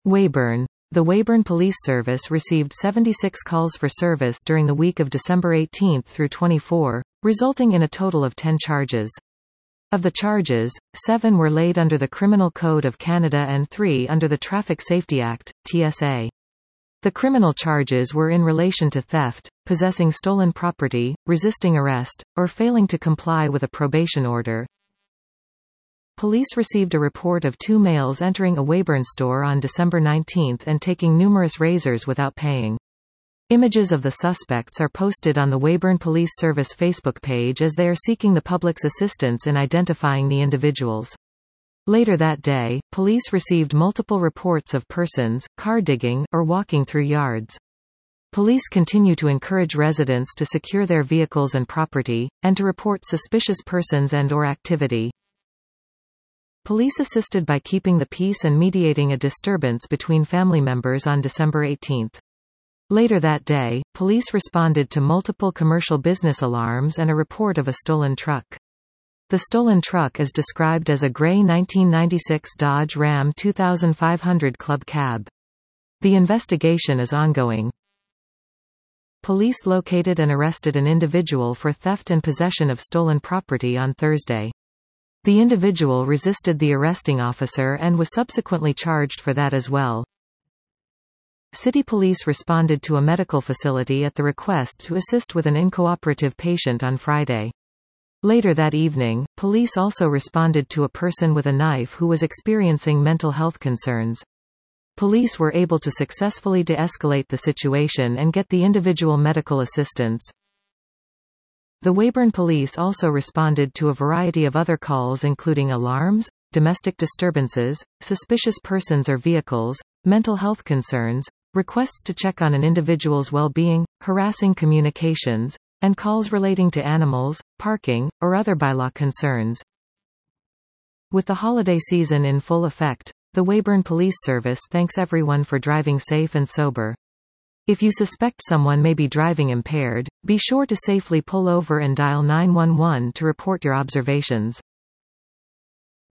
Weyburn. The Weyburn Police Service received 76 calls for service during the week of December 18 through 24, resulting in a total of 10 charges. Of the charges, 7 were laid under the Criminal Code of Canada and 3 under the Traffic Safety Act, TSA. The criminal charges were in relation to theft, possessing stolen property, resisting arrest, or failing to comply with a probation order. Police received a report of 2 males entering a Weyburn store on December 19 and taking numerous razors without paying. Images of the suspects are posted on the Weyburn Police Service Facebook page as they are seeking the public's assistance in identifying the individuals. Later that day, police received multiple reports of persons, car digging, or walking through yards. Police continue to encourage residents to secure their vehicles and property, and to report suspicious persons and/or activity. Police assisted by keeping the peace and mediating a disturbance between family members on December 18. Later that day, police responded to multiple commercial business alarms and a report of a stolen truck. The stolen truck is described as a gray 1996 Dodge Ram 2500 Club Cab. The investigation is ongoing. Police located and arrested an individual for theft and possession of stolen property on Thursday. The individual resisted the arresting officer and was subsequently charged for that as well. City police responded to a medical facility at the request to assist with an incooperative patient on Friday. Later that evening, police also responded to a person with a knife who was experiencing mental health concerns. Police were able to successfully de-escalate the situation and get the individual medical assistance. The Weyburn Police also responded to a variety of other calls including alarms, domestic disturbances, suspicious persons or vehicles, mental health concerns, requests to check on an individual's well-being, harassing communications, and calls relating to animals, parking, or other bylaw concerns. With the holiday season in full effect, the Weyburn Police Service thanks everyone for driving safe and sober. If you suspect someone may be driving impaired, be sure to safely pull over and dial 911 to report your observations.